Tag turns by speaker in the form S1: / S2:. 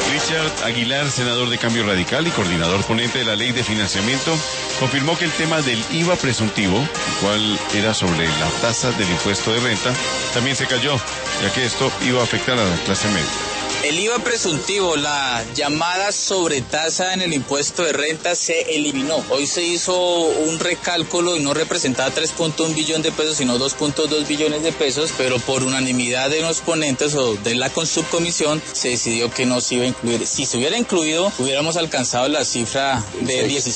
S1: Richard Aguilar, senador de Cambio Radical y coordinador ponente de la Ley de Financiamiento, confirmó que el tema del IVA presuntivo, el cual era sobre la tasa del impuesto de renta, también se cayó, ya que esto iba a afectar a la clase media.
S2: El IVA presuntivo, la llamada sobretasa en el impuesto de renta, se eliminó. Hoy se hizo un recálculo y no representaba 3.1 billones de pesos, sino 2.2 billones de pesos, pero por unanimidad de los ponentes o de la subcomisión se decidió que no se iba a incluir. Si se hubiera incluido, hubiéramos alcanzado la cifra de 16